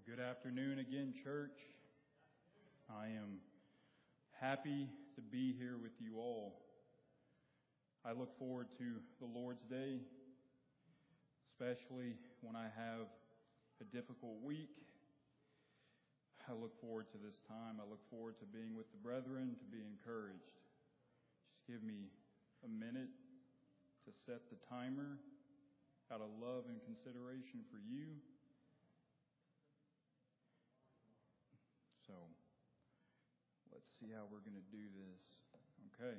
Good afternoon again, church. I am happy to be here with you all. I look forward to the Lord's Day, especially when I have a difficult week. I look forward to this time. I look forward to being with the brethren, to be encouraged. Just give me a minute to set the timer out of love and consideration for you. So, let's see how we're going to do this. Okay.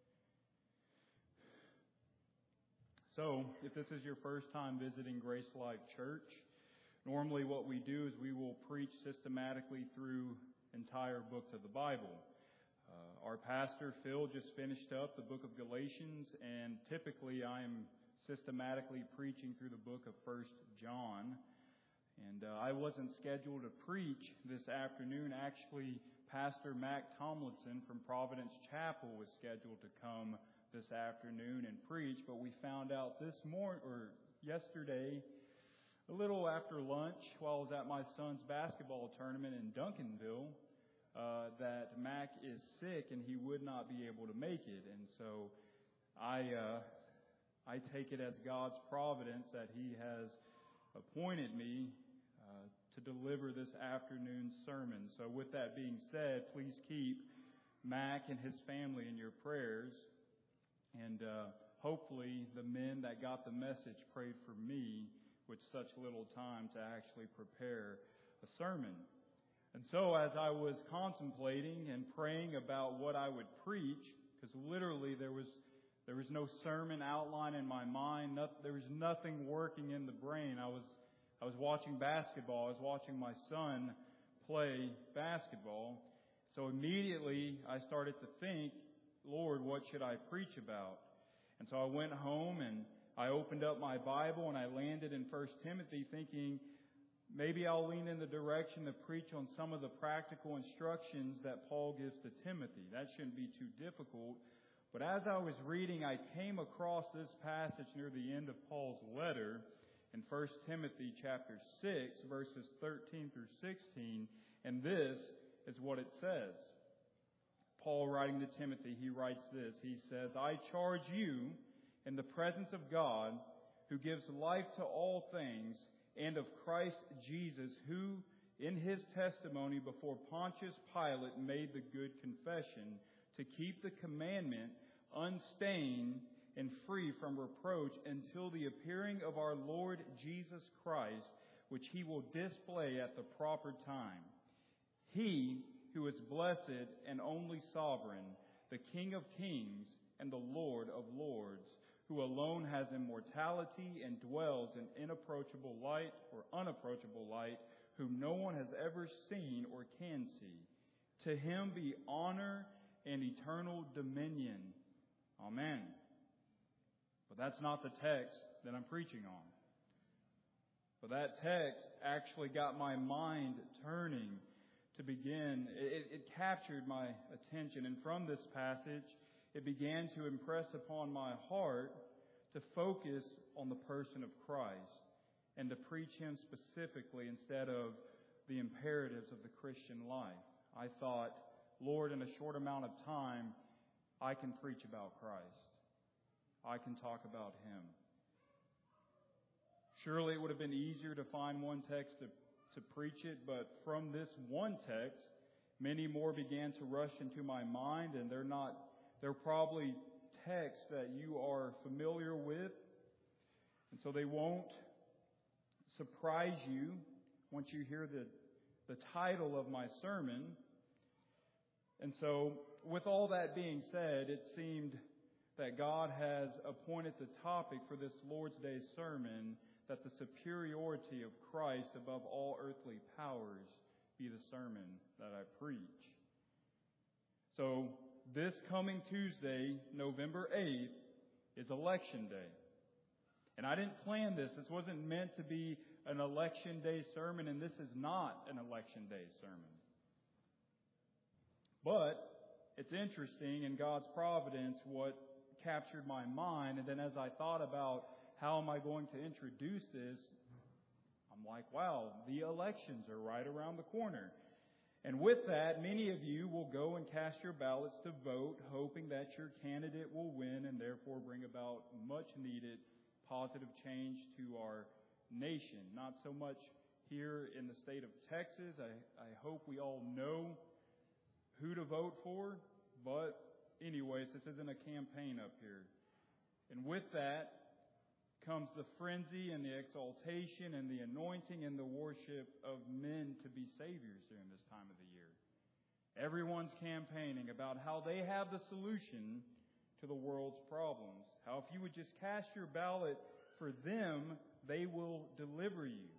So, if this is your first time visiting Grace Life Church, normally what we do is we will preach systematically through entire books of the Bible. Our pastor, Phil, just finished up the book of Galatians, and typically I am systematically preaching through the book of 1 John. And I wasn't scheduled to preach this afternoon. Actually, Pastor Mac Tomlinson from Providence Chapel was scheduled to come this afternoon and preach, but we found out yesterday, a little after lunch, while I was at my son's basketball tournament in Duncanville, that Mac is sick and he would not be able to make it. And so I take it as God's providence that He has appointed me to deliver this afternoon's sermon. So with that being said, please keep Mac and his family in your prayers. And hopefully the men that got the message prayed for me with such little time to actually prepare a sermon. And so as I was contemplating and praying about what I would preach, because literally there was no sermon outline in my mind, there was nothing working in the brain. I was watching basketball. I was watching my son play basketball. So immediately I started to think, Lord, what should I preach about? And so I went home and I opened up my Bible and I landed in 1 Timothy thinking, maybe I'll lean in the direction to preach on some of the practical instructions that Paul gives to Timothy. That shouldn't be too difficult. But as I was reading, I came across this passage near the end of Paul's letter in 1 Timothy chapter 6, verses 13 through 16, and this is what it says. Paul, writing to Timothy, he writes this. He says, I charge you in the presence of God, who gives life to all things, and of Christ Jesus, who in His testimony before Pontius Pilate made the good confession, to keep the commandment unstained and free from reproach until the appearing of our Lord Jesus Christ, which He will display at the proper time. He who is blessed and only sovereign, the King of kings and the Lord of lords, who alone has immortality and dwells in unapproachable light, whom no one has ever seen or can see. To Him be honor and eternal dominion. Amen. But that's not the text that I'm preaching on. But that text actually got my mind turning to begin. It captured my attention. And from this passage, it began to impress upon my heart to focus on the person of Christ and to preach Him specifically instead of the imperatives of the Christian life. I thought, Lord, in a short amount of time, I can preach about Christ. I can talk about Him. Surely it would have been easier to find one text to preach it, but from this one text, many more began to rush into my mind, and they're probably texts that you are familiar with, and so they won't surprise you once you hear the title of my sermon. And so, with all that being said, it seemed that God has appointed the topic for this Lord's Day sermon, that the superiority of Christ above all earthly powers be the sermon that I preach. So, this coming Tuesday, November 8th, is Election Day. And I didn't plan this. This wasn't meant to be an Election Day sermon, and this is not an Election Day sermon. But it's interesting in God's providence what captured my mind. And then as I thought about how am I going to introduce this, I'm like, wow, the elections are right around the corner. And with that, many of you will go and cast your ballots to vote, hoping that your candidate will win and therefore bring about much needed positive change to our nation. Not so much here in the state of Texas. I hope we all know who to vote for. But anyways, this isn't a campaign up here. And with that comes the frenzy and the exaltation and the anointing and the worship of men to be saviors during this time of the year. Everyone's campaigning about how they have the solution to the world's problems. How if you would just cast your ballot for them, they will deliver you.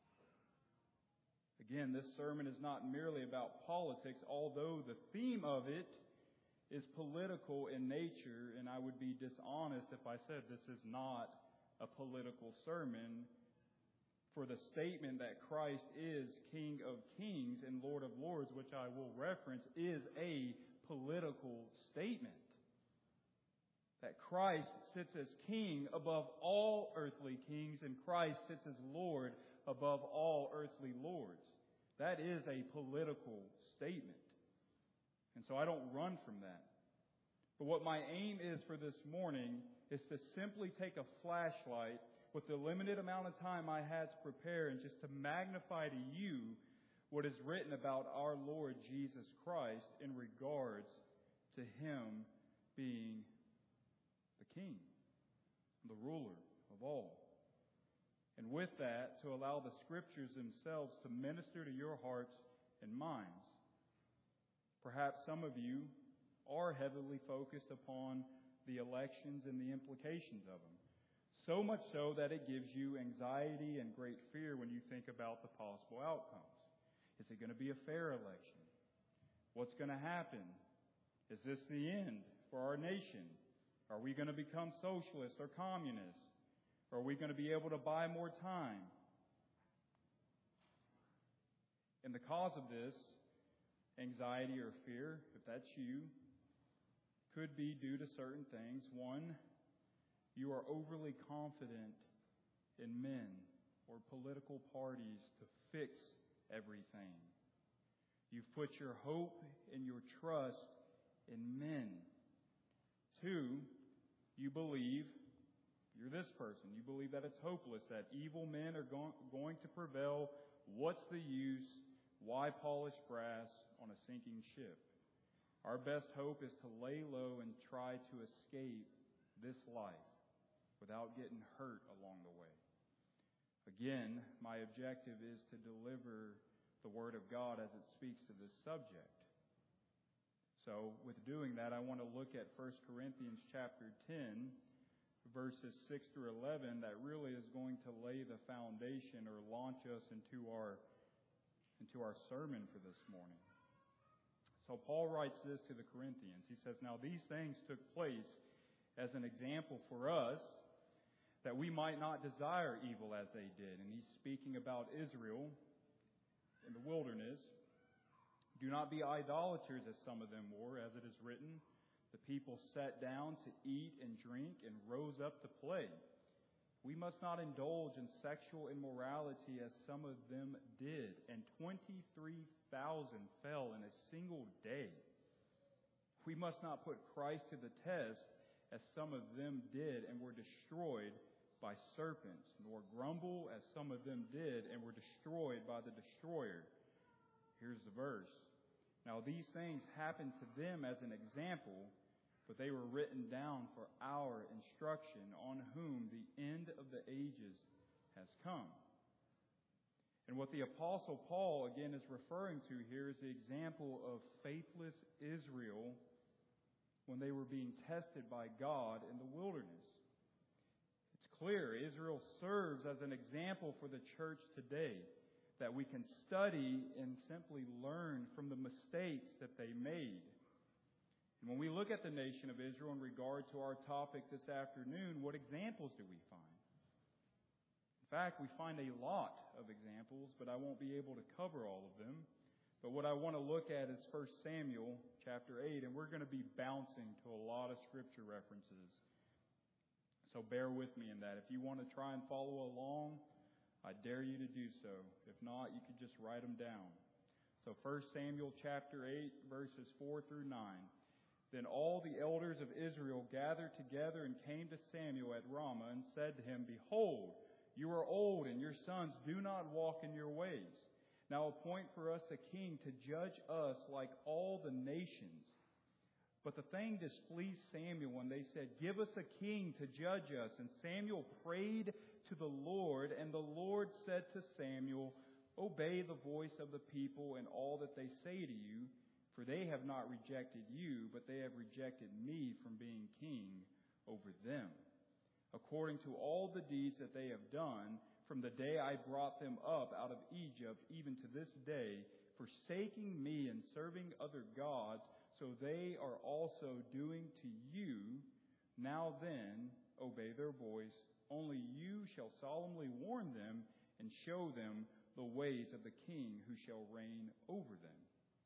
Again, this sermon is not merely about politics, although the theme of it is political in nature, and I would be dishonest if I said this is not a political sermon, for the statement that Christ is King of Kings and Lord of Lords, which I will reference, is a political statement. That Christ sits as King above all earthly kings, and Christ sits as Lord above all earthly lords. That is a political statement. And so I don't run from that. But what my aim is for this morning is to simply take a flashlight with the limited amount of time I had to prepare and just to magnify to you what is written about our Lord Jesus Christ in regards to Him being the King, the ruler of all. And with that, to allow the Scriptures themselves to minister to your hearts and minds. Perhaps some of you are heavily focused upon the elections and the implications of them. So much so that it gives you anxiety and great fear when you think about the possible outcomes. Is it going to be a fair election? What's going to happen? Is this the end for our nation? Are we going to become socialists or communists? Are we going to be able to buy more time? And the cause of this anxiety or fear, if that's you, could be due to certain things. One, you are overly confident in men or political parties to fix everything. You've put your hope and your trust in men. Two, you believe, you're this person, you believe that it's hopeless, that evil men are going to prevail. What's the use? Why polish brass on a sinking ship? Our best hope is to lay low and try to escape this life without getting hurt along the way. Again, my objective is to deliver the Word of God as it speaks to this subject. So, with doing that, I want to look at 1 Corinthians chapter 10, verses 6 through 11, that really is going to lay the foundation or launch us into our sermon for this morning. So Paul writes this to the Corinthians. He says, "Now these things took place as an example for us, that we might not desire evil as they did." And he's speaking about Israel in the wilderness. "Do not be idolaters as some of them were, as it is written, the people sat down to eat and drink and rose up to play. We must not indulge in sexual immorality as some of them did, and 23,000 fell in a single day. We must not put Christ to the test as some of them did and were destroyed by serpents, nor grumble as some of them did and were destroyed by the destroyer." Here's the verse. "Now these things happened to them as an example, but they were written down for our instruction, on whom the end of the ages has come." And what the Apostle Paul, again, is referring to here is the example of faithless Israel when they were being tested by God in the wilderness. It's clear Israel serves as an example for the church today, that we can study and simply learn from the mistakes that they made. And when we look at the nation of Israel in regard to our topic this afternoon, what examples do we find? In fact, we find a lot of examples, but I won't be able to cover all of them. But what I want to look at is 1 Samuel chapter 8, and we're going to be bouncing to a lot of scripture references. So bear with me in that. If you want to try and follow along, I dare you to do so. If not, you could just write them down. So 1 Samuel chapter 8, verses 4 through 9. Then all the elders of Israel gathered together and came to Samuel at Ramah and said to him, Behold, you are old, and your sons do not walk in your ways. Now appoint for us a king to judge us like all the nations. But the thing displeased Samuel, and they said, Give us a king to judge us. And Samuel prayed to the Lord, and the Lord said to Samuel, Obey the voice of the people and all that they say to you, for they have not rejected you, but they have rejected me from being king over them. According to all the deeds that they have done, from the day I brought them up out of Egypt, even to this day, forsaking me and serving other gods, so they are also doing to you. Now then, obey their voice. Only you shall solemnly warn them and show them the ways of the king who shall reign over them.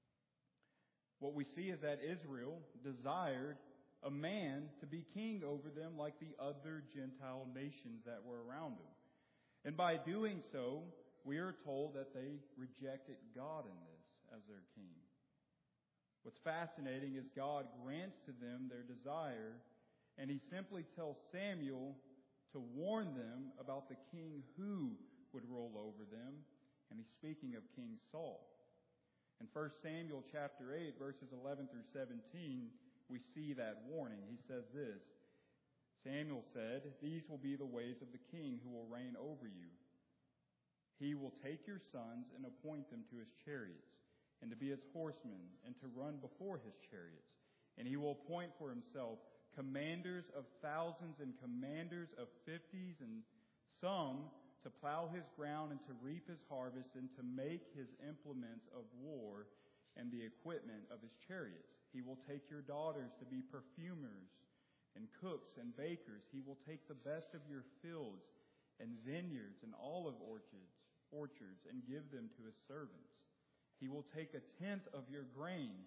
What we see is that Israel desired a man to be king over them like the other Gentile nations that were around them. And by doing so, we are told that they rejected God in this as their king. What's fascinating is God grants to them their desire, and He simply tells Samuel to warn them about the king who would roll over them, and He's speaking of King Saul. In 1 Samuel chapter 8, verses 11 through 17, we see that warning. He says this, Samuel said, These will be the ways of the king who will reign over you. He will take your sons and appoint them to his chariots, and to be his horsemen, and to run before his chariots. And he will appoint for himself commanders of thousands and commanders of 50s, and some to plow his ground and to reap his harvest, and to make his implements of war and the equipment of his chariots. He will take your daughters to be perfumers and cooks and bakers. He will take the best of your fields and vineyards and olive orchards and give them to his servants. He will take 1/10 of your grain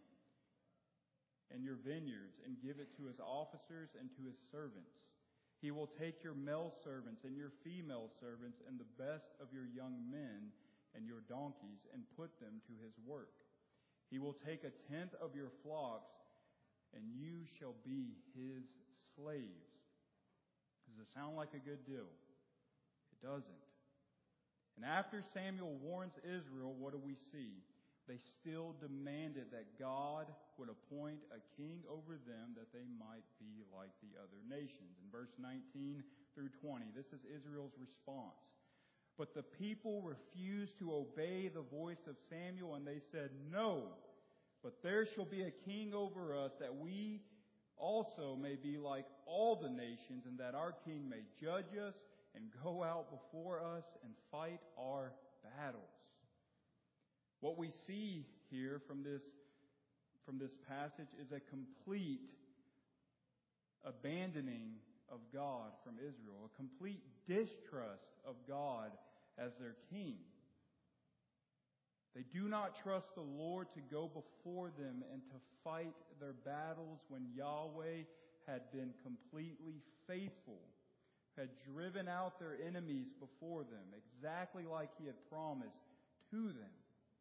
and your vineyards and give it to his officers and to his servants. He will take your male servants and your female servants and the best of your young men and your donkeys and put them to his work. He will take 1/10 of your flocks, and you shall be his slaves. Does it sound like a good deal? It doesn't. And after Samuel warns Israel, what do we see? They still demanded that God would appoint a king over them that they might be like the other nations. In verse 19 through 20, this is Israel's response. But the people refused to obey the voice of Samuel, and they said, No, but there shall be a king over us, that we also may be like all the nations, and that our king may judge us and go out before us and fight our battles. What we see here from this passage is a complete abandoning of God from Israel, a complete distrust of God as their king. They do not trust the Lord to go before them and to fight their battles when Yahweh had been completely faithful, had driven out their enemies before them, exactly like He had promised to them.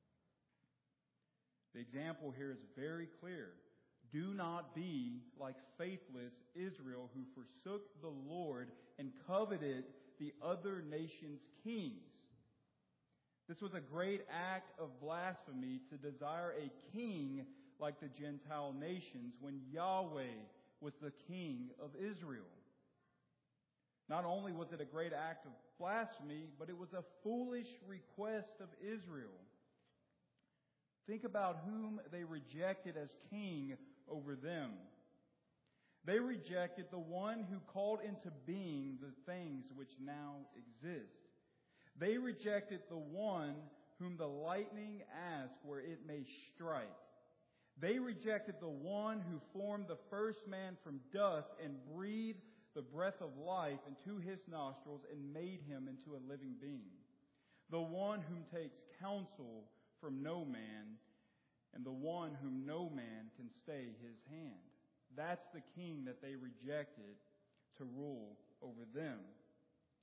The example here is very clear. Do not be like faithless Israel, who forsook the Lord and coveted the other nations' kings. This was a great act of blasphemy to desire a king like the Gentile nations when Yahweh was the king of Israel. Not only was it a great act of blasphemy, but it was a foolish request of Israel. Think about whom they rejected as king over them. They rejected the one who called into being the things which now exist. They rejected the one whom the lightning asked where it may strike. They rejected the one who formed the first man from dust and breathed the breath of life into his nostrils and made him into a living being. The one whom takes counsel from no man, and the one whom no man can stay his hand. That's the king that they rejected to rule over them.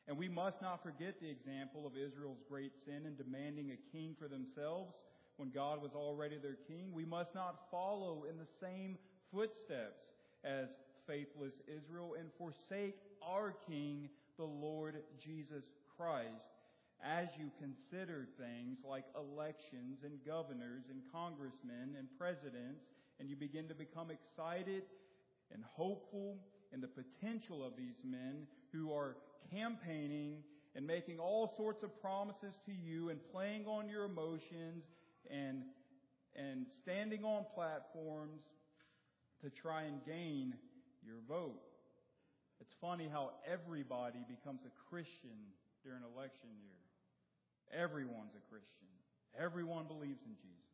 And we must not forget the example of Israel's great sin in demanding a king for themselves when God was already their king. We must not follow in the same footsteps as faithless Israel and forsake our King, the Lord Jesus Christ, as you consider things like elections and governors and congressmen and presidents, and you begin to become excited and hopeful in the potential of these men who are campaigning and making all sorts of promises to you and playing on your emotions and standing on platforms to try and gain your vote. It's funny how everybody becomes a Christian during election year. Everyone's a Christian. Everyone believes in Jesus.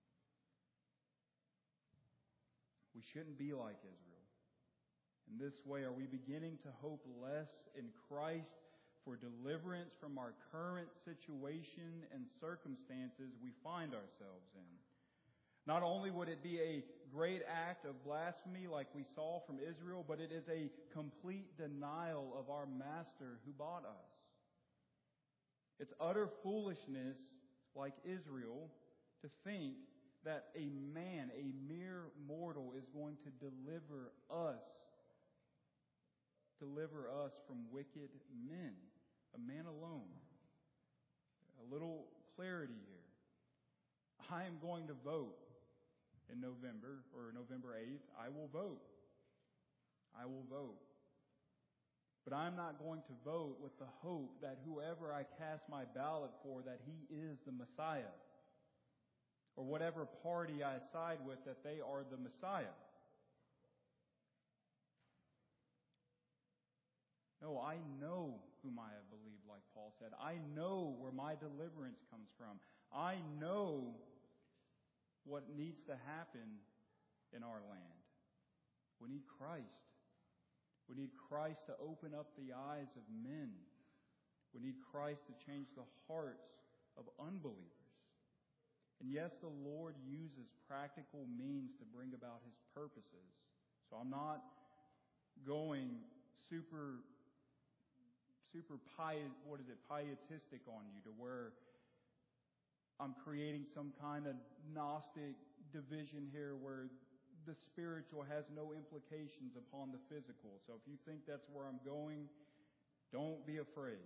We shouldn't be like Israel. In this way, are we beginning to hope less in Christ for deliverance from our current situation and circumstances we find ourselves in? Not only would it be a great act of blasphemy like we saw from Israel, but it is a complete denial of our Master who bought us. It's utter foolishness, like Israel, to think that a man, a mere mortal, is going to deliver us from wicked men. A man alone. A little clarity here. I am going to vote in November, or November 8th. I will vote. I will vote. But I'm not going to vote with the hope that whoever I cast my ballot for, that he is the Messiah. Or whatever party I side with, that they are the Messiah. No, I know whom I have believed, like Paul said. I know where my deliverance comes from. I know what needs to happen in our land. We need Christ. We need Christ to open up the eyes of men. We need Christ to change the hearts of unbelievers. And yes, the Lord uses practical means to bring about His purposes. So I'm not going super pietistic on you to where I'm creating some kind of Gnostic division here where the spiritual has no implications upon the physical. So if you think that's where I'm going, don't be afraid.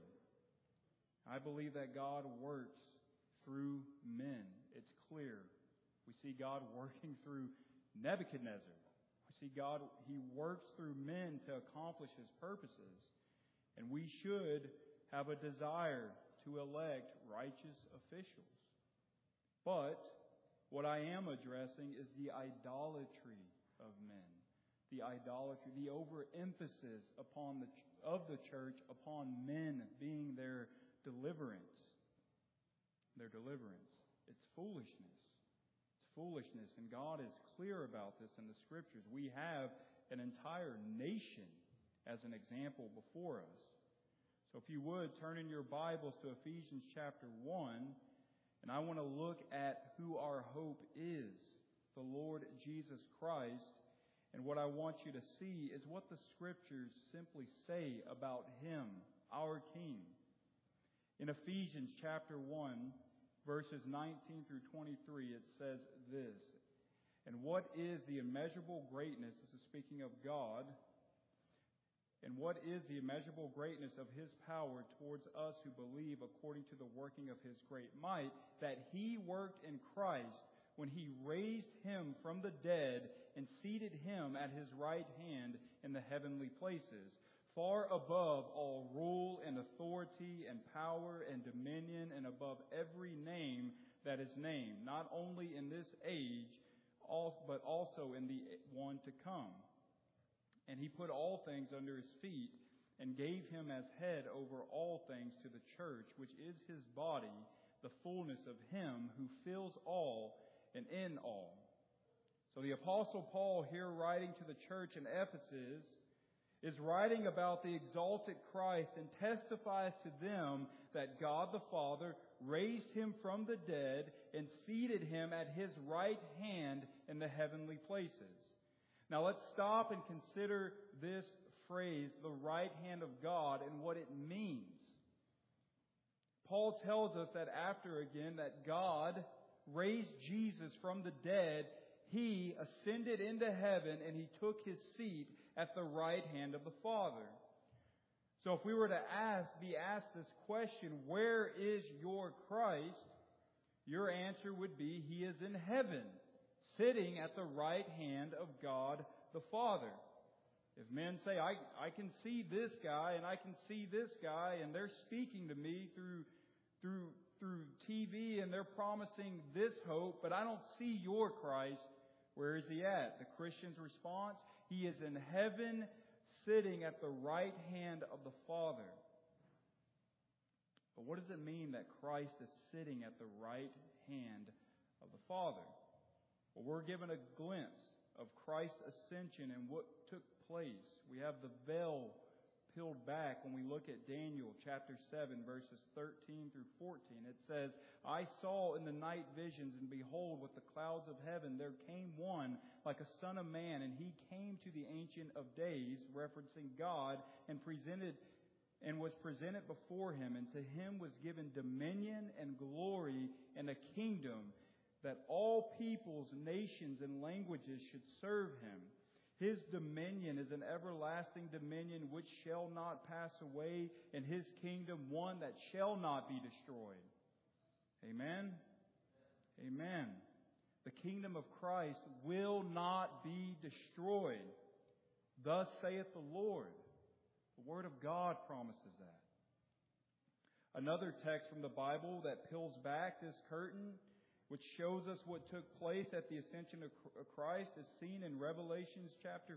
I believe that God works through men. It's clear. We see God working through Nebuchadnezzar. We see God, He works through men to accomplish His purposes. And we should have a desire to elect righteous officials. But what I am addressing is the idolatry of men. The idolatry, the overemphasis of the church upon men being their deliverance. Their deliverance. It's foolishness. It's foolishness. And God is clear about this in the Scriptures. We have an entire nation as an example before us. So if you would, turn in your Bibles to Ephesians chapter 1, and I want to look at who our hope is, the Lord Jesus Christ. And what I want you to see is what the Scriptures simply say about Him, our King. In Ephesians chapter 1, verses 19 through 23, it says this: "And what is the immeasurable greatness," this is speaking of God, "and what is the immeasurable greatness of His power towards us who believe, according to the working of His great might, that He worked in Christ when He raised Him from the dead and seated Him at His right hand in the heavenly places, far above all rule and authority and power and dominion, and above every name that is named, not only in this age, but also in the one to come. And He put all things under His feet and gave Him as head over all things to the church, which is His body, the fullness of Him who fills all and in all." So the Apostle Paul, here writing to the church in Ephesus, is writing about the exalted Christ and testifies to them that God the Father raised Him from the dead and seated Him at His right hand in the heavenly places. Now let's stop and consider this phrase, the right hand of God, and what it means. Paul tells us that after again that God raised Jesus from the dead, He ascended into heaven and He took His seat at the right hand of the Father. So if we were to be asked this question, where is your Christ? Your answer would be, He is in heaven, sitting at the right hand of God the Father. If men say, I can see this guy and I can see this guy and they're speaking to me through TV and they're promising this hope, but I don't see your Christ, where is He at? The Christian's response, He is in heaven, sitting at the right hand of the Father. But what does it mean that Christ is sitting at the right hand of the Father? Well, we're given a glimpse of Christ's ascension and what took place. We have the veil peeled back when we look at Daniel chapter 7 verses 13 through 14. It says, I saw in the night visions, and behold, with the clouds of heaven there came one like a son of man, and he came to the Ancient of Days, referencing God, and was presented before Him, and to Him was given dominion and glory and a kingdom, that all peoples, nations, and languages should serve Him. His dominion is an everlasting dominion which shall not pass away, and His kingdom one that shall not be destroyed. Amen? Amen. The kingdom of Christ will not be destroyed. Thus saith the Lord. The Word of God promises that. Another text from the Bible that peels back this curtain, which shows us what took place at the ascension of Christ, is seen in Revelation chapter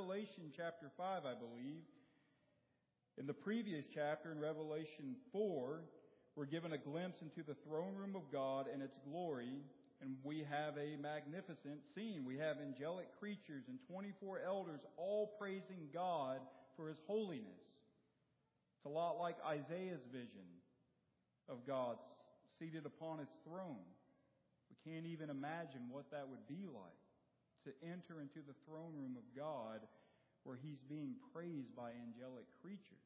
5, I believe. In the previous chapter, in Revelation 4, we're given a glimpse into the throne room of God and its glory, and we have a magnificent scene. We have angelic creatures and 24 elders all praising God for His holiness. It's a lot like Isaiah's vision of God seated upon His throne. We can't even imagine what that would be like, to enter into the throne room of God where He's being praised by angelic creatures.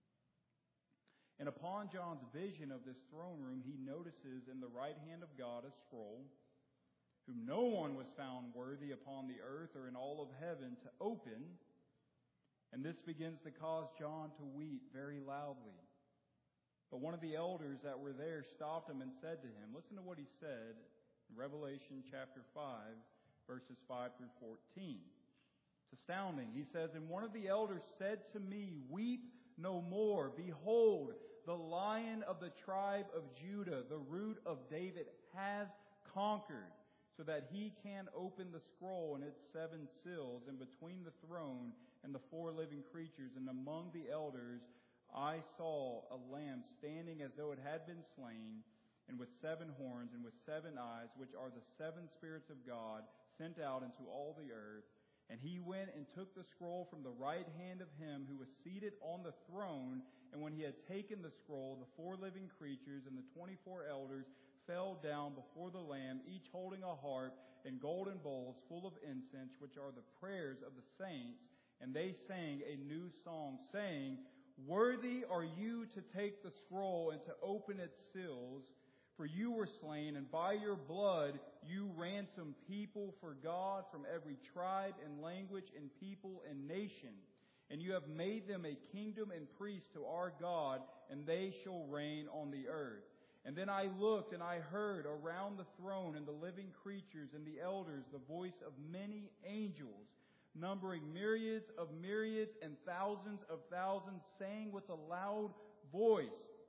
And upon John's vision of this throne room, he notices in the right hand of God a scroll, whom no one was found worthy upon the earth or in all of heaven to open. And this begins to cause John to weep very loudly. But one of the elders that were there stopped him and said to him, listen to what he said in Revelation chapter 5, verses 5 through 14. It's astounding. He says, and one of the elders said to me, weep no more. Behold, the Lion of the tribe of Judah, the Root of David, has conquered, so that He can open the scroll and its 7 seals. And between the throne and the 4 living creatures and among the elders, I saw a lamb standing as though it had been slain, and with 7 horns and with 7 eyes, which are the 7 spirits of God sent out into all the earth. And He went and took the scroll from the right hand of Him who was seated on the throne. And when He had taken the scroll, the 4 living creatures and the 24 elders fell down before the Lamb, each holding a harp and golden bowls full of incense, which are the prayers of the saints. And they sang a new song, saying, worthy are You to take the scroll and to open its seals. For You were slain, and by Your blood You ransomed people for God from every tribe and language and people and nation. And You have made them a kingdom and priests to our God, and they shall reign on the earth. And then I looked, and I heard around the throne and the living creatures and the elders the voice of many angels, numbering myriads and thousands of thousands, saying with a loud voice.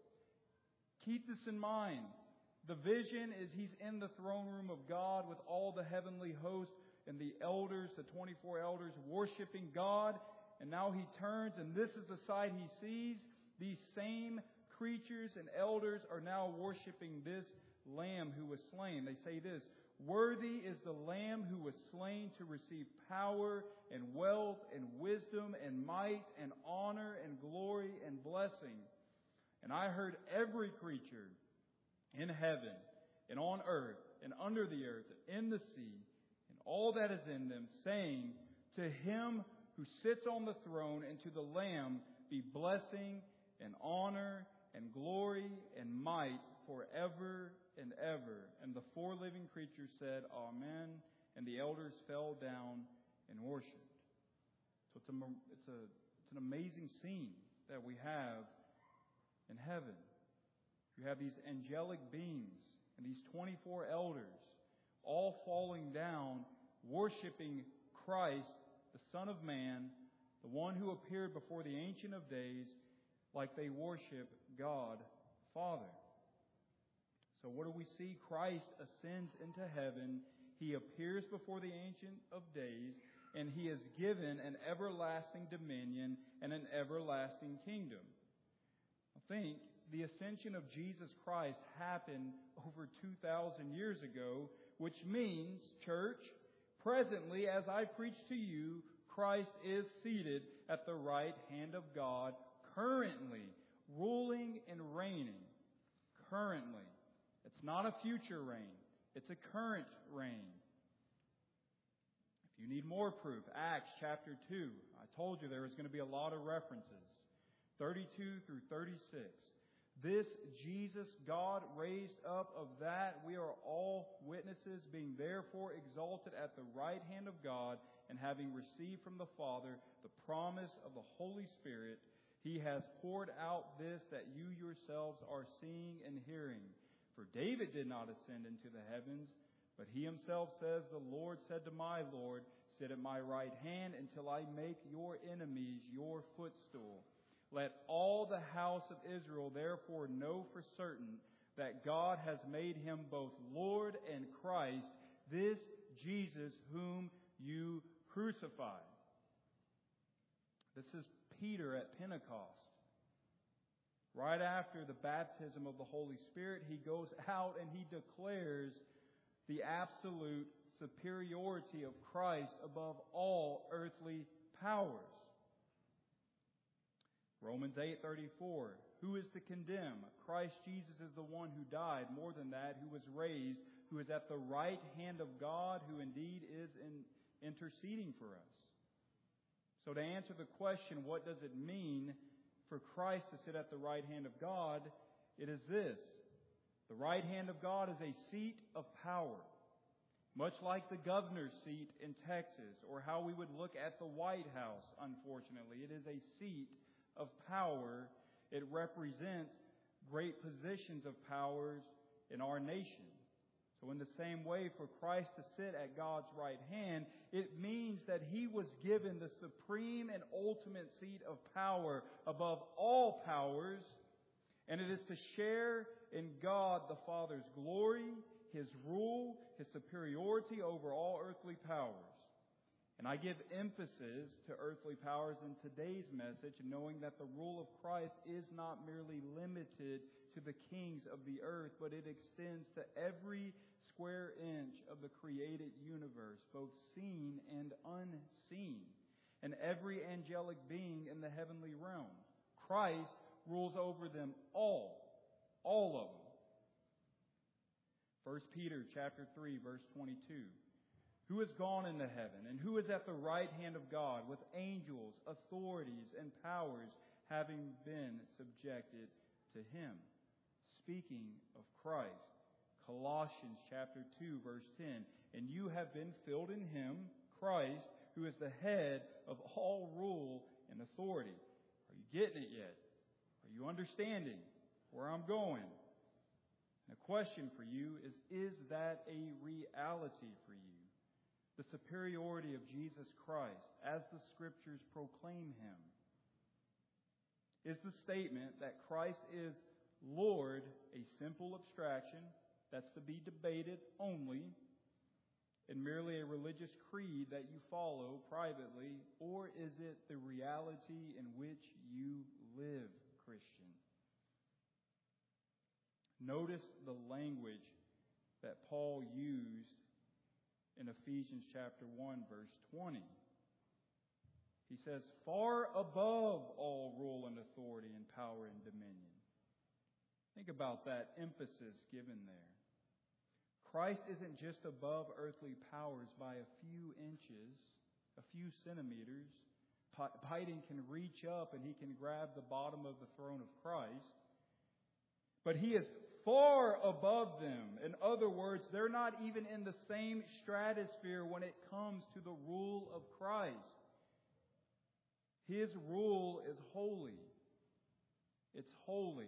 Keep this in mind. The vision is He's in the throne room of God with all the heavenly host and the elders, the 24 elders, worshiping God. And now He turns, and this is the sight He sees. These same creatures and elders are now worshiping this Lamb who was slain. They say this, worthy is the Lamb who was slain to receive power and wealth and wisdom and might and honor and glory and blessing. And I heard every creature in heaven and on earth and under the earth and in the sea and all that is in them, saying, to Him who sits on the throne and to the Lamb be blessing and honor and glory and might forever and ever. And the four living creatures said, Amen. And the elders fell down and worshipped. So it's an amazing scene that we have in heaven. You have these angelic beings and these 24 elders all falling down, worshiping Christ, the Son of Man, the one who appeared before the Ancient of Days, like they worship God Father. So what do we see? Christ ascends into heaven. He appears before the Ancient of Days, and He is given an everlasting dominion and an everlasting kingdom. I think the ascension of Jesus Christ happened over 2,000 years ago, which means, church, presently, as I preach to you, Christ is seated at the right hand of God, currently ruling and reigning. Currently. It's not a future reign. It's a current reign. If you need more proof, Acts chapter 2. I told you there was going to be a lot of references. 32 through 36. This Jesus God raised up, of that we are all witnesses, being therefore exalted at the right hand of God, and having received from the Father the promise of the Holy Spirit, He has poured out this that you yourselves are seeing and hearing. For David did not ascend into the heavens, but he himself says, the Lord said to my Lord, sit at my right hand until I make your enemies your footstool. Let all the house of Israel therefore know for certain that God has made Him both Lord and Christ, this Jesus whom you crucified. This is Peter at Pentecost. Right after the baptism of the Holy Spirit, he goes out and he declares the absolute superiority of Christ above all earthly powers. Romans 8:34, who is to condemn? Christ Jesus is the one who died, more than that, who was raised, who is at the right hand of God, who indeed is interceding for us. So to answer the question, what does it mean for Christ to sit at the right hand of God? It is this. The right hand of God is a seat of power. Much like the governor's seat in Texas, or how we would look at the White House, unfortunately. It is a seat of power. It represents great positions of powers in our nation. So in the same way, for Christ to sit at God's right hand, it means that He was given the supreme and ultimate seat of power above all powers, and it is to share in God the Father's glory, His rule, His superiority over all earthly powers. And I give emphasis to earthly powers in today's message, knowing that the rule of Christ is not merely limited to the kings of the earth, but it extends to every square inch of the created universe, both seen and unseen, and every angelic being in the heavenly realms. Christ rules over them all of them. 1 Peter chapter 3, verse 22. Who has gone into heaven, and who is at the right hand of God, with angels, authorities, and powers having been subjected to Him? Speaking of Christ. Colossians chapter 2, verse 10. And you have been filled in Him, Christ, who is the head of all rule and authority. Are you getting it yet? Are you understanding where I'm going? And a question for you is that a reality for you? The superiority of Jesus Christ as the Scriptures proclaim Him. Is the statement that Christ is Lord a simple abstraction that's to be debated only, and merely a religious creed that you follow privately, or is it the reality in which you live, Christian? Notice the language that Paul used in Ephesians chapter 1, verse 20. He says, far above all rule and authority and power and dominion. Think about that emphasis given there. Christ isn't just above earthly powers by a few inches, a few centimeters. Biden can reach up and he can grab the bottom of the throne of Christ. But He is far above them. In other words, they're not even in the same stratosphere when it comes to the rule of Christ. His rule is holy. It's holy.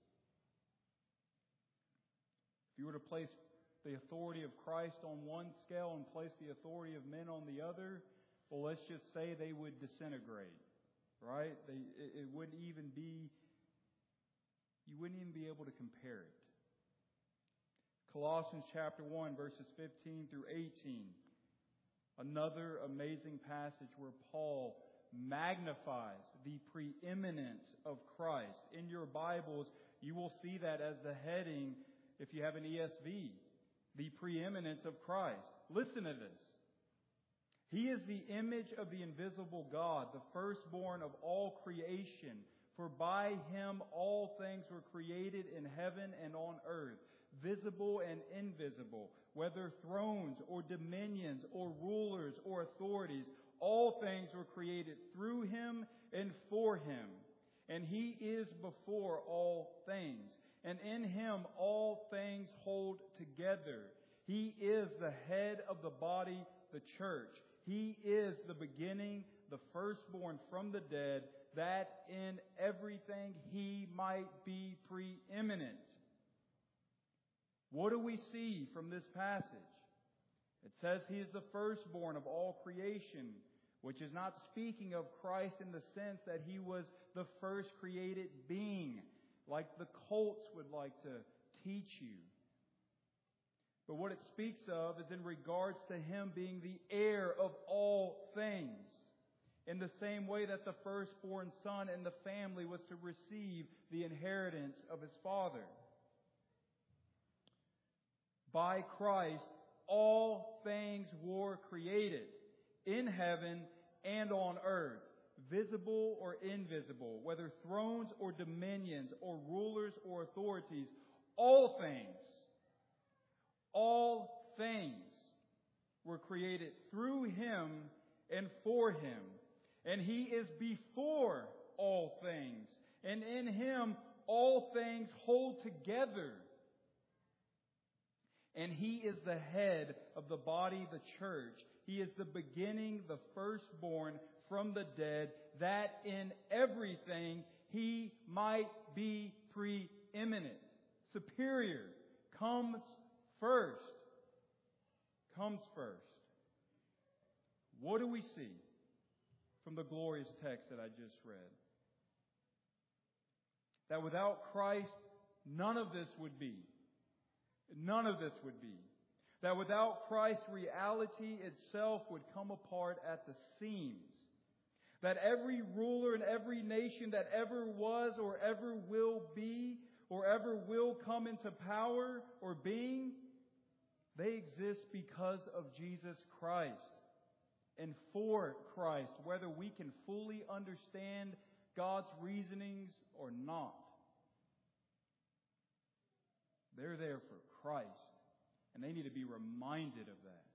If you were to place the authority of Christ on one scale and place the authority of men on the other, well, let's just say they would disintegrate, right? It wouldn't even be, you wouldn't even be able to compare it. Colossians chapter 1, verses 15 through 18. Another amazing passage where Paul magnifies the preeminence of Christ. In your Bibles, you will see that as the heading, if you have an ESV, the preeminence of Christ. Listen to this. He is the image of the invisible God, the firstborn of all creation. For by Him all things were created in heaven and on earth, visible and invisible, whether thrones or dominions or rulers or authorities. All things were created through Him and for Him. And He is before all things. And in Him all things hold together. He is the head of the body, the church. He is the beginning, the firstborn from the dead, that in everything He might be preeminent. What do we see from this passage? It says He is the firstborn of all creation, which is not speaking of Christ in the sense that He was the first created being, like the cults would like to teach you. But what it speaks of is in regards to Him being the heir of all things, in the same way that the firstborn son in the family was to receive the inheritance of his father. By Christ, all things were created in heaven and on earth, visible or invisible, whether thrones or dominions or rulers or authorities. All things were created through Him and for Him. And He is before all things. And in Him all things hold together. And He is the head of the body, the church. He is the beginning, the firstborn from the dead, that in everything He might be preeminent, superior, comes first. Comes first. What do we see from the glorious text that I just read? That without Christ, none of this would be. None of this would be. That without Christ, reality itself would come apart at the seams. That every ruler and every nation that ever was or ever will be or ever will come into power or being, they exist because of Jesus Christ and for Christ, whether we can fully understand God's reasonings or not. They're there for Christ, and they need to be reminded of that.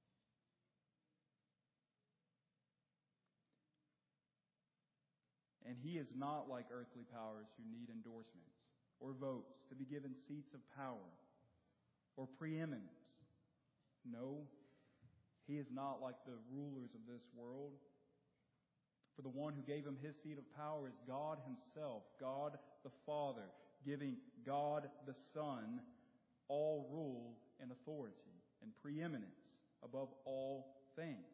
And He is not like earthly powers who need endorsements or votes to be given seats of power or preeminence. No, He is not like the rulers of this world. For the one who gave Him His seat of power is God Himself, God the Father, giving God the Son all rule and authority and preeminence above all things.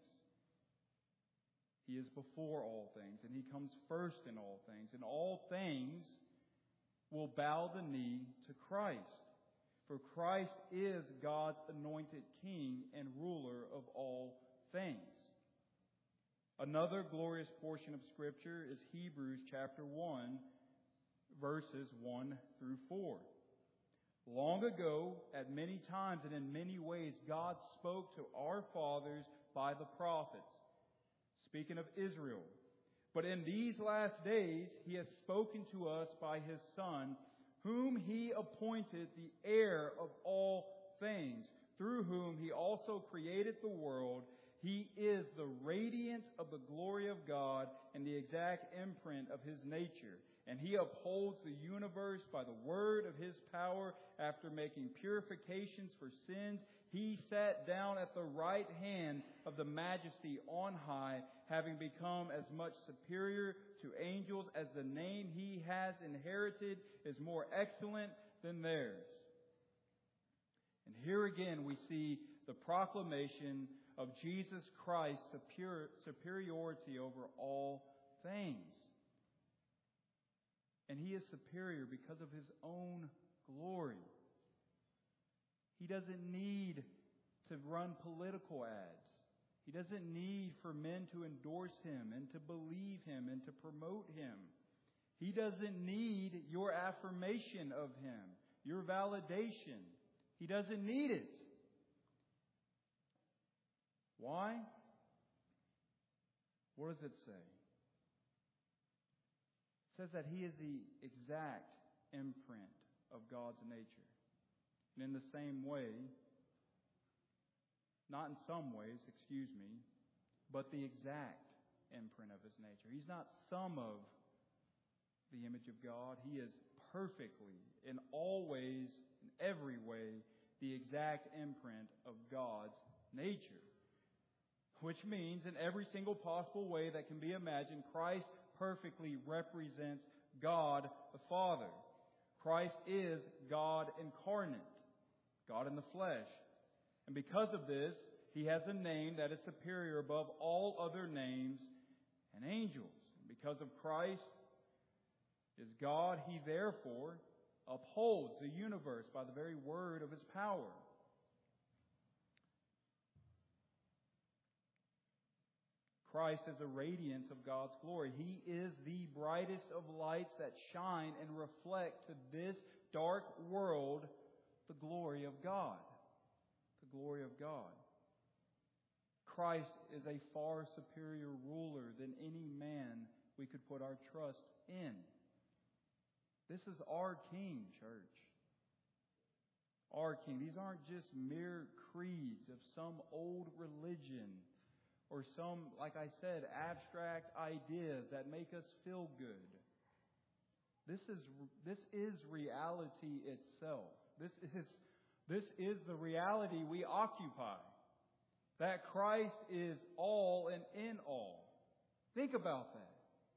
He is before all things, and He comes first in all things. And all things will bow the knee to Christ. For Christ is God's anointed King and ruler of all things. Another glorious portion of Scripture is Hebrews chapter 1, verses 1 through 4. Long ago, at many times and in many ways, God spoke to our fathers by the prophets, speaking of Israel. But in these last days, He has spoken to us by His Son, whom He appointed the heir of all things, through whom He also created the world. He is the radiance radiance of the glory of God and the exact imprint of His nature. And He upholds the universe by the word of His power. After making purifications for sins, He sat down at the right hand of the Majesty on high, having become as much superior to angels as the name He has inherited is more excellent than theirs. And here again we see the proclamation of Jesus Christ's superiority over all things. And He is superior because of His own glory. He doesn't need to run political ads. He doesn't need for men to endorse Him and to believe Him and to promote Him. He doesn't need your affirmation of Him, your validation. He doesn't need it. Why? What does it say? It says that He is the exact imprint of God's nature. And in the same way, not in some ways, but the exact imprint of His nature. He's not some of the image of God. He is perfectly, in all ways, in every way, the exact imprint of God's nature. Which means, in every single possible way that can be imagined, Christ perfectly represents God the Father. Christ is God incarnate, God in the flesh. And because of this, He has a name that is superior above all other names and angels. And because of Christ is God, He therefore upholds the universe by the very word of His power. Christ is the radiance of God's glory. He is the brightest of lights that shine and reflect to this dark world the glory of God. The glory of God. Christ is a far superior ruler than any man we could put our trust in. This is our King, church. Our King. These aren't just mere creeds of some old religion or some, like I said, abstract ideas that make us feel good. This is reality itself. This is the reality we occupy. That Christ is all and in all. Think about that.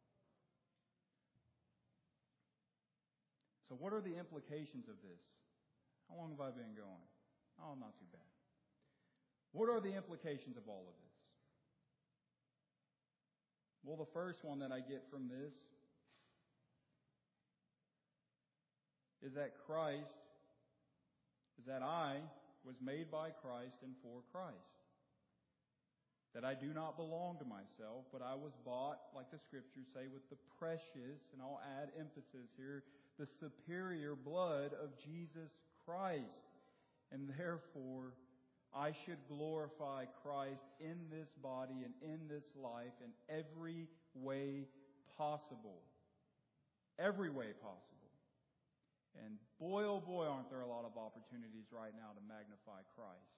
So what are the implications of this? How long have I been going? Oh, not too bad. What are the implications of all of this? Well, the first one that I get from this is that I was made by Christ and for Christ. That I do not belong to myself, but I was bought, like the Scriptures say, with the precious, and I'll add emphasis here, the superior blood of Jesus Christ. And therefore, I should glorify Christ in this body and in this life in every way possible. Every way possible. And boy, oh boy, aren't there a lot of opportunities right now to magnify Christ.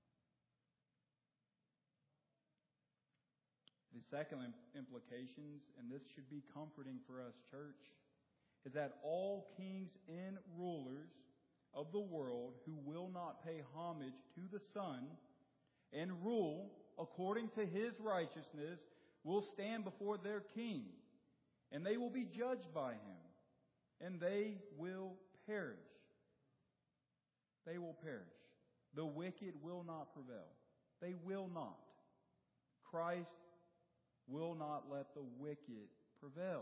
The second implications, and this should be comforting for us, church, is that all kings and rulers of the world who will not pay homage to the Son and rule according to His righteousness will stand before their King, and they will be judged by Him, and they will perish. They will perish. The wicked will not prevail. They will not. Christ will not let the wicked prevail.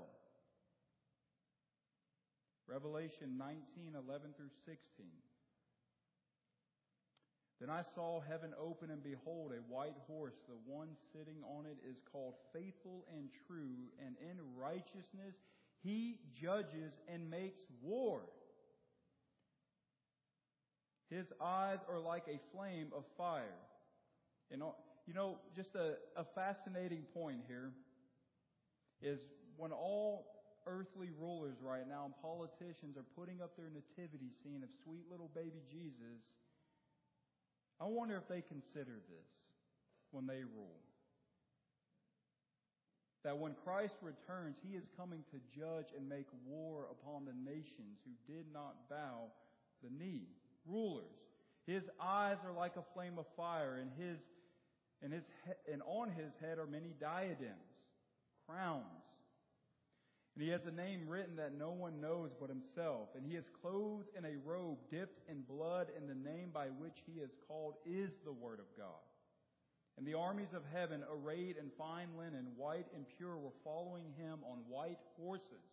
Revelation 19:11 through 16. Then I saw heaven open, and behold, a white horse. The one sitting on it is called Faithful and True, and in righteousness he judges and makes war. His eyes are like a flame of fire. And just a fascinating point here is when all earthly rulers right now and politicians are putting up their nativity scene of sweet little baby Jesus, I wonder if they consider this when they rule. that when Christ returns, He is coming to judge and make war upon the nations who did not bow the knee. Rulers. His eyes are like a flame of fire, and on His head are many diadems, crowns. And He has a name written that no one knows but Himself. And He is clothed in a robe dipped in blood, and the name by which He is called is the Word of God. And the armies of heaven, arrayed in fine linen, white and pure, were following Him on white horses.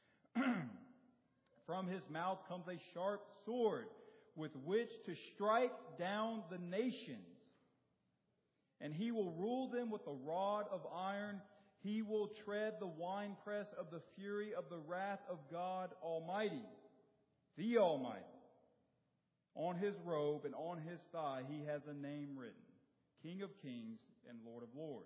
From His mouth comes a sharp sword, with which to strike down the nations. And He will rule them with a rod of iron. He will tread the winepress of the fury of the wrath of God Almighty, the Almighty. On His robe and on His thigh He has a name written, King of Kings and Lord of Lords.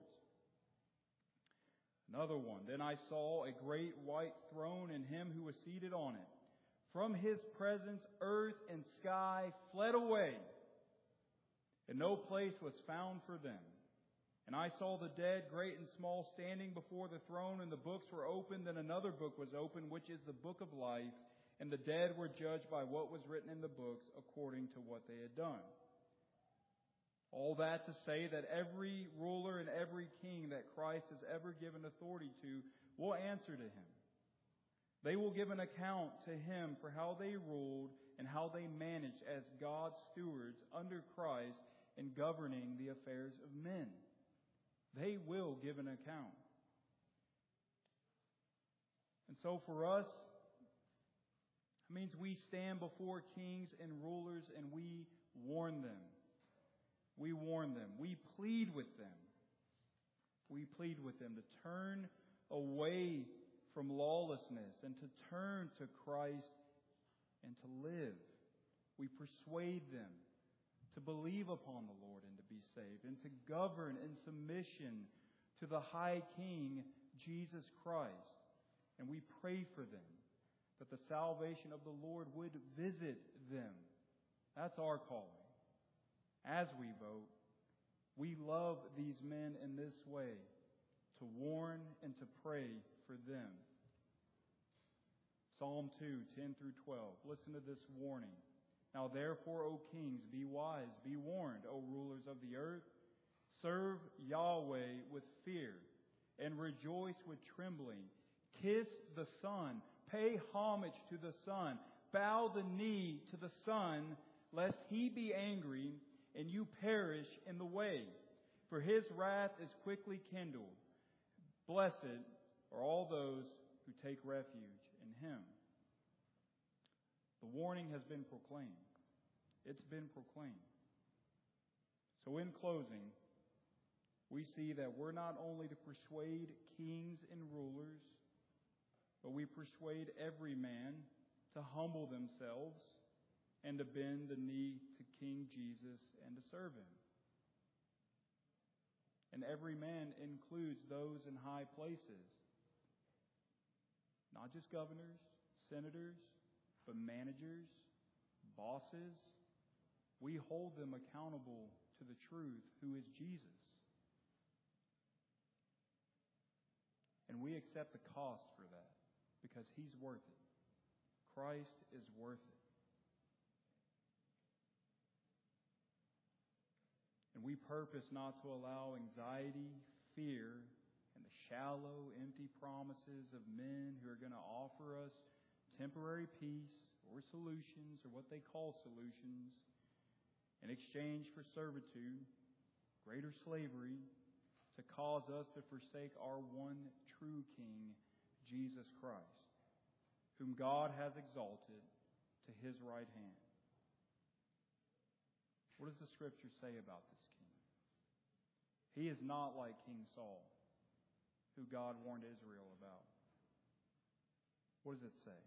Another one. Then I saw a great white throne and Him who was seated on it. From His presence, earth and sky fled away, and no place was found for them. And I saw the dead, great and small, standing before the throne, and the books were opened. Then another book was opened, which is the book of life, and the dead were judged by what was written in the books according to what they had done. All that to say that every ruler and every king that Christ has ever given authority to will answer to Him. They will give an account to Him for how they ruled and how they managed as God's stewards under Christ in governing the affairs of men. They will give an account. And so for us, it means we stand before kings and rulers and we warn them. We warn them. We plead with them. We plead with them to turn away from lawlessness and to turn to Christ and to live. We persuade them to believe upon the Lord and to be saved and to govern in submission to the High King, Jesus Christ. And we pray for them that the salvation of the Lord would visit them. That's our calling. As we vote, we love these men in this way, to warn and to pray for them. Psalm 2, 10 through 12. Listen to this warning. Now therefore, O kings, be wise, be warned, O rulers of the earth. Serve Yahweh with fear and rejoice with trembling. Kiss the Son. Pay homage to the Son. Bow the knee to the Son, lest He be angry and you perish in the way. For His wrath is quickly kindled. Blessed are all those who take refuge in Him. The warning has been proclaimed. It's been proclaimed. So in closing, we see that we're not only to persuade kings and rulers, but we persuade every man to humble themselves and to bend the knee to King Jesus and to serve Him. And every man includes those in high places. Not just governors, senators, but managers, bosses. We hold them accountable to the truth, who is Jesus. And we accept the cost for that because He's worth it. Christ is worth it. And we purpose not to allow anxiety, fear, and the shallow, empty promises of men who are going to offer us temporary peace or solutions or what they call solutions in exchange for servitude, greater slavery, to cause us to forsake our one true King, Jesus Christ, whom God has exalted to His right hand. What does the Scripture say about this king? He is not like King Saul, who God warned Israel about. What does it say?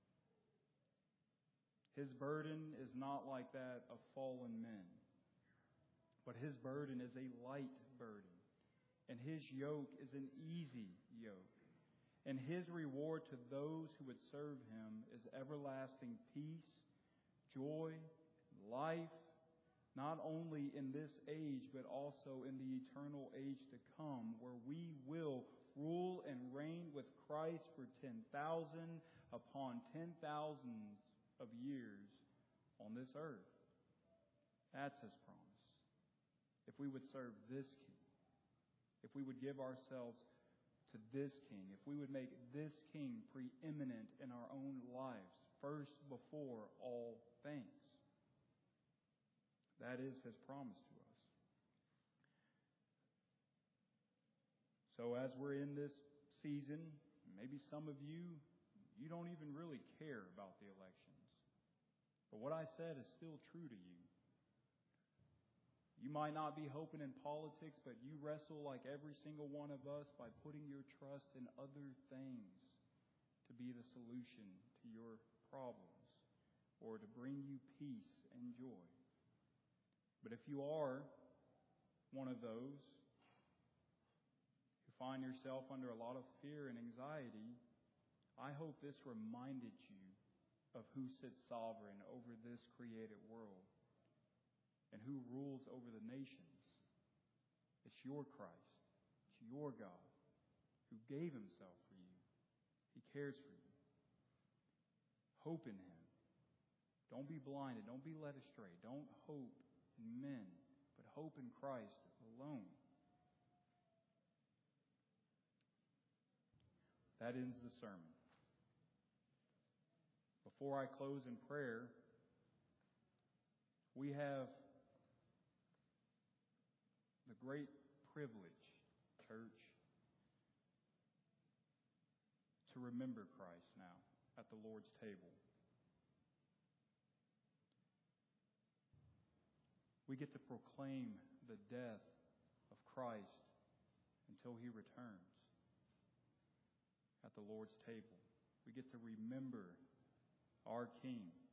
His burden is not like that of fallen men, but His burden is a light burden, and His yoke is an easy yoke. And His reward to those who would serve Him is everlasting peace, joy, life, not only in this age, but also in the eternal age to come, where we will rule and reign with Christ for 10,000 upon 10,000 of years on this earth. That's His promise. If we would serve this King, if we would give ourselves to this King, if we would make this King preeminent in our own lives, first before all things. That is His promise to us. So as we're in this season, maybe some of you don't even really care about the elections. But what I said is still true to you. You might not be hoping in politics, but you wrestle like every single one of us by putting your trust in other things to be the solution to your problems or to bring you peace and joy. But if you are one of those who find yourself under a lot of fear and anxiety, I hope this reminded you of who sits sovereign over this created world and who rules over the nations. It's your Christ. It's your God who gave Himself for you. He cares for you. Hope in Him. Don't be blinded. Don't be led astray. Don't hope in men, but hope in Christ alone. That ends the sermon. Before I close in prayer, we have the great privilege, church, to remember Christ now at the Lord's table. We get to proclaim the death of Christ until He returns at the Lord's table. We get to remember our King